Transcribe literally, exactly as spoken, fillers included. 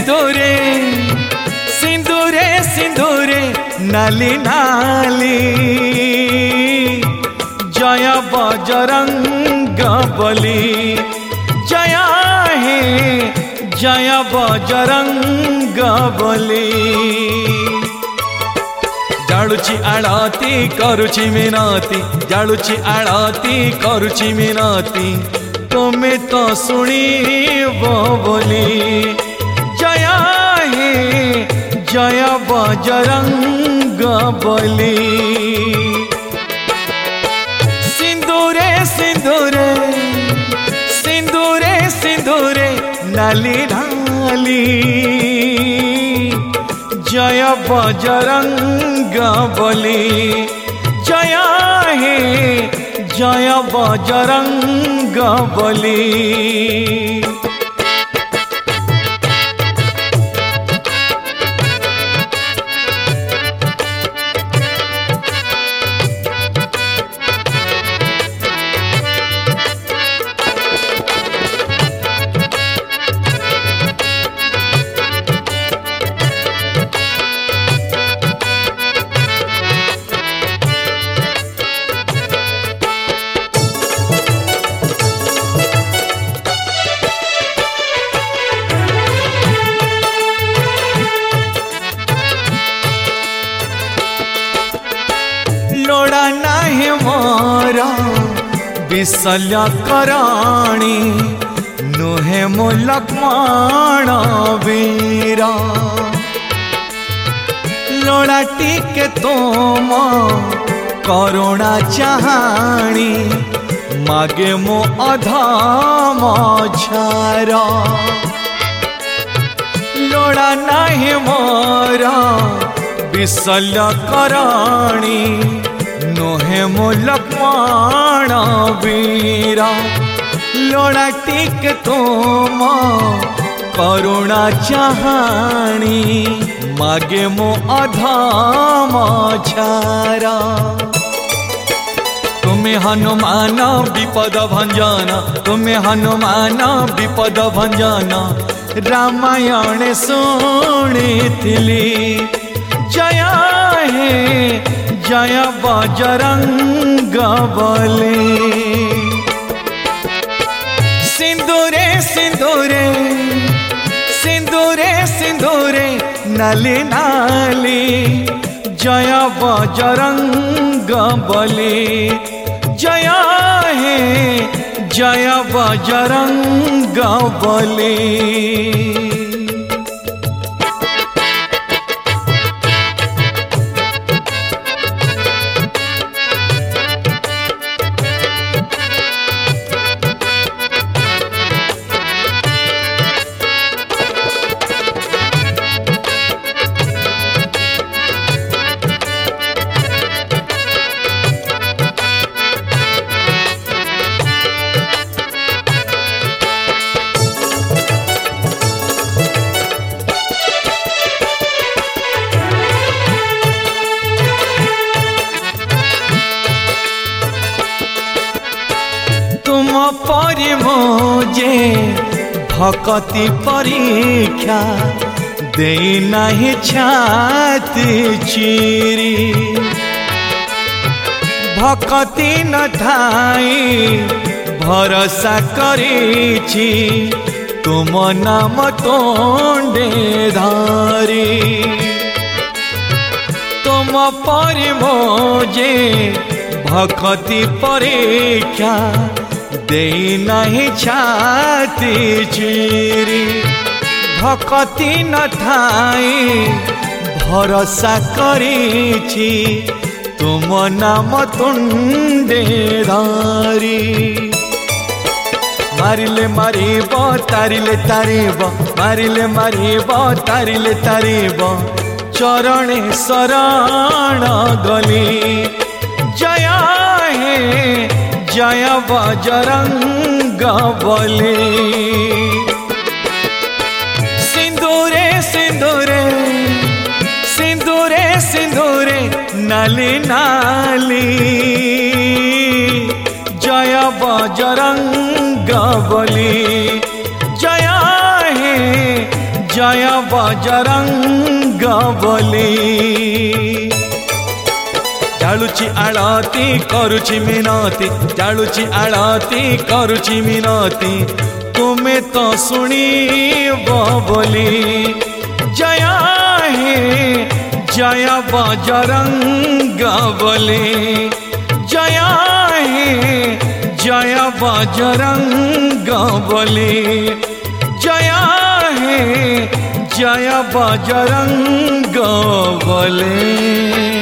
सिंदूरे सिंदूरे सिंदूरे नाली नाली जय बजरंग बली जय हे जय बजरंग बली जालुची आळती करुची मिनती जालुची आळती करुची मिनती तुमे तो सुनिब बोली जय हे जय बजरंग बली सिंदूरे सिंदूरे सिंदूरे सिंदूरे नाली नाली जय बजरंग बली जय हे जय बजरंग बली लोड़ा नाही मोर विशल्य कराणी नुहे मो लक्ष्मण वीर लोड़ा टिके तुम करुणा चाहाणी मागे मो अधम झार लोड़ा नाही मोर विशल्य कराणी नुहे मो लक्ष्मण वीर लोड़ा टिके तुम करुणा चाहाणी मागे मो अधम झार तुम्हें हनुमान विपद भंजन तुम्हें हनुमान विपद भंजन रामायण शुणिथिली जय हे जय बजरंग बली सिंदूरे सिंदूरे सिंदूरे सिंदूरे नाली नाली जय बजरंग बली जय हे जय बजरंग बली तुम परि मोजे भक्ति परीक्षा दे नहीं छाती चिरी भक्ति न थाई भरोसा करिछि तुम नाम तोंडे धारी तुम परि मोजे भक्ति परीक्षा दे नहीं छाती चिरी भक्ति न थाई भरोसा करिछि तुम नाम तुंडे धारी मारिले मारिब तारिले तारिब मारिले मारिब तारिले तारिब चरणे शरण गली जय हे जय बजरंग बली सिंदूरे सिंदूरे सिंदूरे सिंदूरे नाली नाली जय बजरंग बली जय हे जय जय बजरंग बली। जालुची आळती करुची मिनती, जालुची आळती करुची मिनती, तुमे तो शुणिब बोली। जय हे जय बजरंग बली, जय हे जय बजरंग बली, जय हे जय बजरंग बली।